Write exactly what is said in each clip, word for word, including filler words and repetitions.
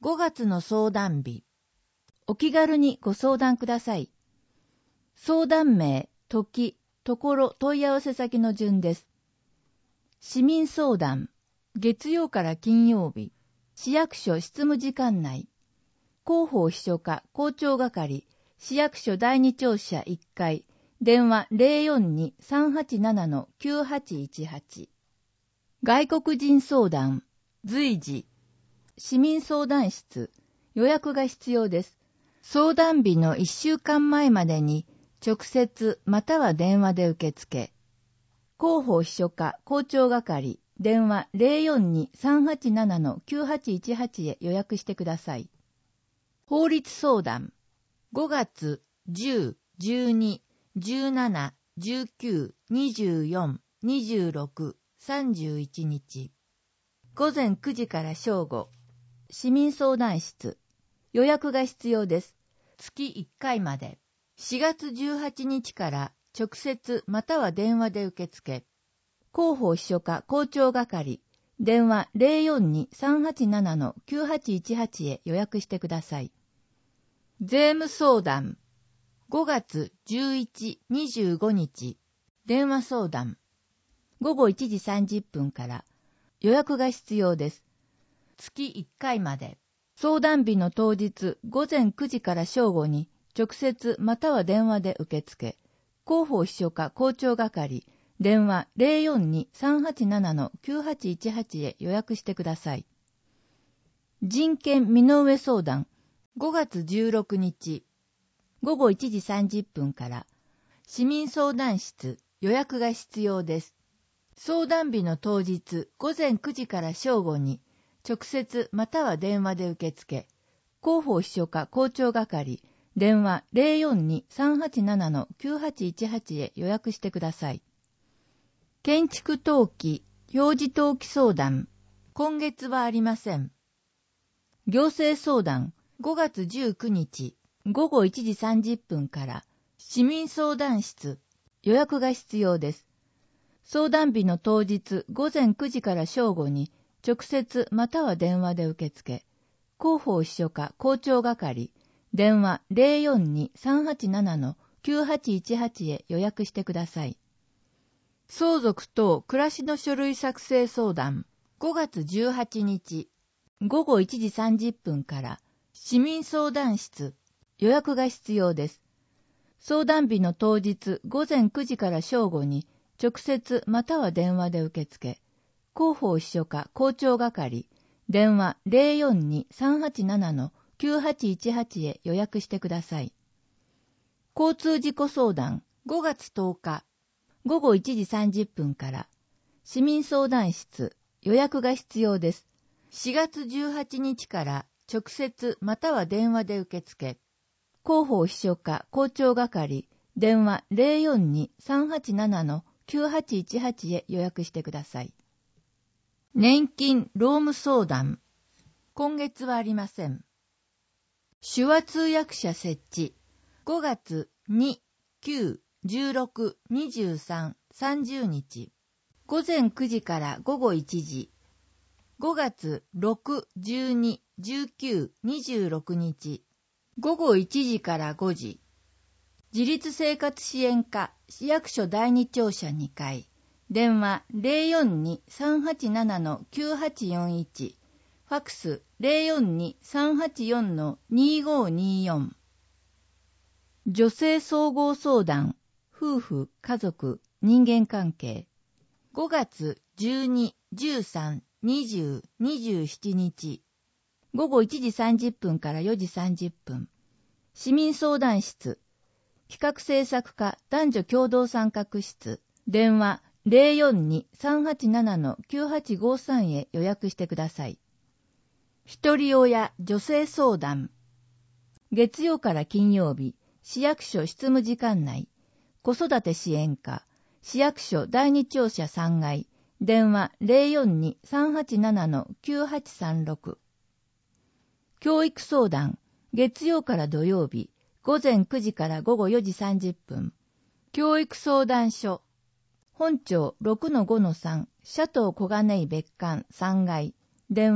ごがつの相談日。お気軽にご相談ください。相談名、時、ところ、問い合わせ先の順です。市民相談、月曜から金曜日、市役所執務時間内、広報秘書課校長係、市役所だいに庁舎いっかい、電話 ゼロよんに さんはちなな きゅうはちいちはち。外国人相談、随時、市民相談室、予約が必要です。相談日のいっしゅうかんまえまでに直接または電話で受付。広報秘書課校長係、電話 ゼロよんに さんはちなな きゅうはちいちはち へ予約してください。法律相談、ごがつじゅう、じゅうに、じゅうなな、じゅうく、にじゅうよん、にじゅうろく、さんじゅういちにち。ごぜんくじから正午。市民相談室。予約が必要です。月いっかいまで。しがつじゅうはちにちから直接または電話で受付。広報秘書課校長係。電話 ゼロよんに さんはちなな きゅうはちいちはち へ予約してください。税務相談。ごがつじゅういち、にじゅうごにち。電話相談。ごごいちじさんじゅっぷんから。予約が必要です。月いっかいまで。相談日の当日ごぜんくじから正午に直接または電話で受付。広報秘書課校長係。電話 ゼロよんに さんはちなな きゅうはちいちはち へ予約してください。人権身の上相談。ごがつじゅうろくにち。ごごいちじさんじゅっぷんから。市民相談室。予約が必要です。相談日の当日ごぜんくじから正午に直接または電話で受付。広報秘書課校長係。電話 ゼロよんに さんはちなな きゅうはちいちはち へ予約してください。建築登記、表示登記相談。今月はありません。行政相談。ごがつじゅうくにち。ごごいちじさんじゅっぷんから。市民相談室。予約が必要です。相談日の当日ごぜんくじから正午に直接または電話で受付。広報秘書課校長係。電話 ゼロよんに さんはちなな きゅうはちいちはち へ予約してください。相続等暮らしの書類作成相談。ごがつじゅうはちにち。ごごいちじさんじゅっぷんから。市民相談室。予約が必要です。相談日の当日ごぜんくじから正午に直接または電話で受付。広報秘書課校長係。電話 ゼロよんに さんはちなな きゅうはちいちはち へ予約してください。交通事故相談。ごがつとおか。ごごいちじさんじゅっぷんから。市民相談室。予約が必要です。しがつじゅうはちにちから直接または電話で受付。広報秘書課校長係。電話 ゼロよんに さんはちなな きゅうはちいちはち へ予約してください。年金労務相談。今月はありません。手話通訳者設置。ごがつに、く、じゅうろく、にじゅうさん、さんじゅうにち。ごぜんくじからごごいちじ。ごがつろく、じゅうに、じゅうく、にじゅうろくにち。ごごいちじからごじ。自立生活支援課市役所だいに庁舎にかい。電話 ゼロよんに さんはちなな きゅうはちよんいち。ファクス ゼロよんに さんはちよん にごによん。女性総合相談、夫婦、家族、人間関係。ごがつじゅうに、じゅうさん、にじゅう、にじゅうしちにち。ごごいちじさんじゅっぷんからよじさんじゅっぷん。市民相談室。企画制作課男女共同参画室。電話 ゼロよんに さんはちなな きゅうはちごさん へ予約してください。一人親女性相談。月曜から金曜日、市役所執務時間内。子育て支援課。市役所だいに庁舎さんがい。電話 ゼロよんに さんはちなな きゅうはちさんろく。教育相談。月曜から土曜日。ごぜんくじからごごよじさんじゅっぷん。教育相談所。本庁 ろくのごのさん、シャトー小金井別館さんがい。電話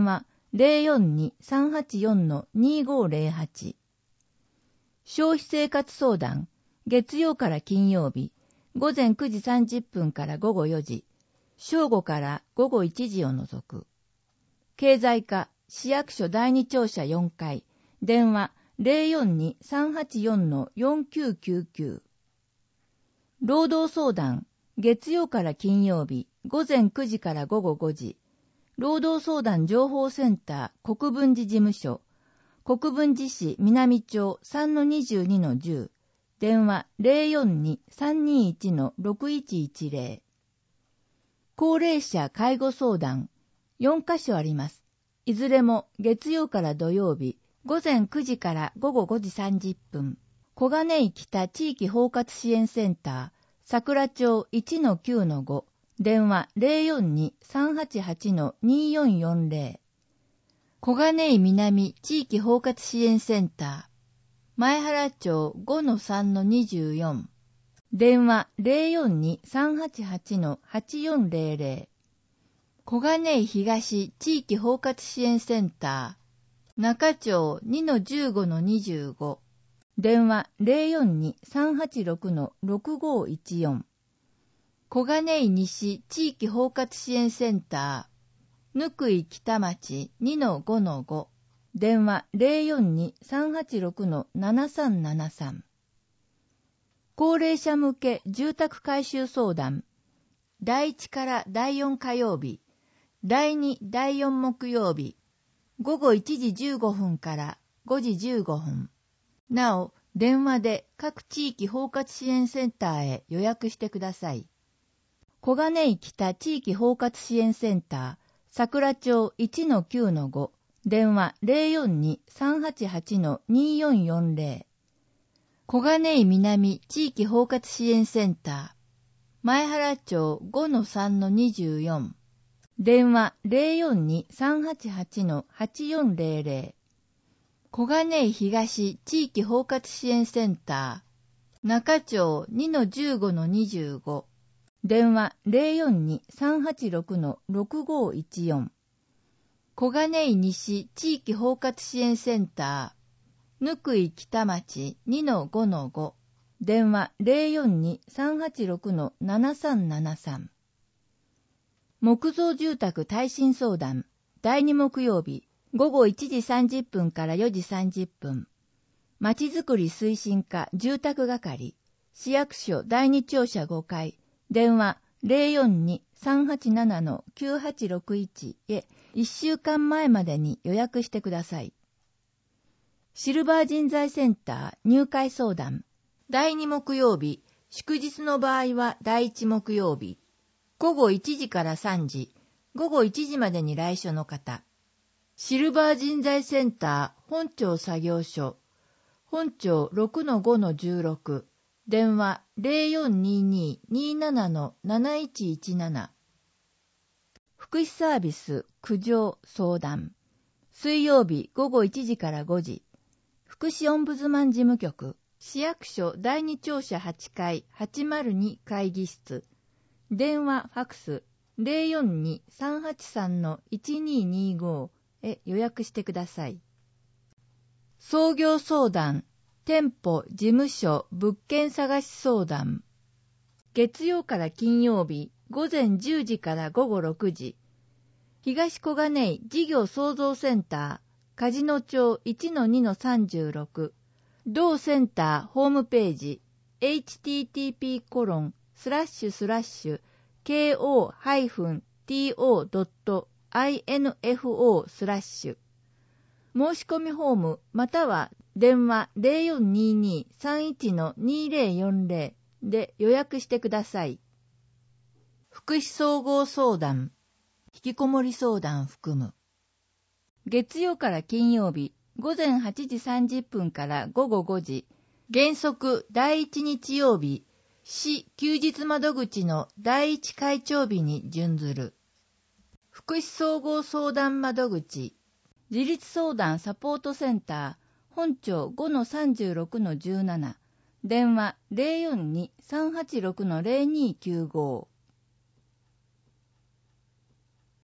ゼロよんに さんはちよん にごゼロはち。消費生活相談、月曜から金曜日、午前くじさんじゅっぷんから午後よじ、正午から午後いちじを除く。経済課、市役所だいに庁舎よんかい、電話 ゼロよんに さんはちよん よんきゅうきゅうきゅう。労働相談、月曜から金曜日、午前くじから午後ごじ、労働相談情報センター国分寺事務所、国分寺市南町 さんのにじゅうにのじゅう、電話 ゼロよんに さんにいち ろくいちいちゼロ。高齢者介護相談、よんかしょあります。いずれも月曜から土曜日、午前くじから午後ごじさんじゅっぷん。小金井北地域包括支援センター、桜町 いちのきゅうのご、電話 ゼロよんに さんはちはち によんよんゼロ。小金井南地域包括支援センター、前原町 ごのさんのにじゅうよん、電話 ゼロよんに さんはちはち はちよんゼロゼロ。小金井東地域包括支援センター、中町 にのじゅうごのにじゅうご、電話 ゼロよんに さんはちろく ろくごいちよん。小金井西地域包括支援センター、ぬくい北町 にのごのご、電話 ゼロよんに さんはちろく ななさんななさん。高齢者向け住宅改修相談、だいいちからだいよん火曜日、だいに、だいよん木曜日、午後いちじじゅうごふんからごじじゅうごふん。なお、電話で各地域包括支援センターへ予約してください。小金井北地域包括支援センター、桜町 いちのきゅうのご、電話 ゼロよんに さんはちはち によんよんゼロ。小金井南地域包括支援センター、前原町 ごのさんのにじゅうよん、電話 ゼロよんに さんはちはち はちよんゼロゼロ。小金井東地域包括支援センター、中町 にのじゅうごのにじゅうご、電話 ゼロよんに さんはちろく ろくごいちよん。小金井西地域包括支援センター、ぬくい北町 にのごのご、電話 ゼロよんに さんはちろく ななさんななさん。木造住宅耐震相談、だいに木曜日、午後いちじさんじゅっぷんからよじさんじゅっぷん。まちづくり推進課住宅係、市役所だいに庁舎ごかい、電話 ゼロよんに さんはちなな きゅうはちろくいち へいっしゅうかんまえまでに予約してください。シルバー人材センター入会相談、だいに木曜日、祝日の場合はだいいち木曜日、午後いちじからさんじ、午後いちじまでに来所の方。シルバー人材センター本庁作業所、本庁 ろくのごのじゅうろく、電話 ゼロよんにに になな なないちいちなな。福祉サービス苦情相談、水曜日午後いちじからごじ、福祉オンブズマン事務局、市役所だいに庁舎はちかいはちまるに会議室、電話ファクス ゼロよんに さんはちさん いちににご へ予約してください。創業相談、店舗、事務所、物件探し相談。月曜から金曜日、午前じゅうじから午後ろくじ。東小金井事業創造センター、梶野町 いちのにのさんじゅうろく。同センターホームページ、エイチティーティーピーコロンスラッシュスラッシュケーオーハイフンティーオードットアイエヌエフオースラッシュ。申し込みフォームまたは電話 ゼロよんにに さんいち にゼロよんゼロ で予約してください。福祉総合相談、引きこもり相談含む。月曜から金曜日、午前はちじさんじゅっぷんから午後ごじ、原則第一日曜日、市休日窓口の第一会長日に準ずる。福祉総合相談窓口、自立相談サポートセンター、本庁 ごのさんじゅうろくのじゅうなな、電話 ゼロよんに さんはちろくのゼロにきゅうご。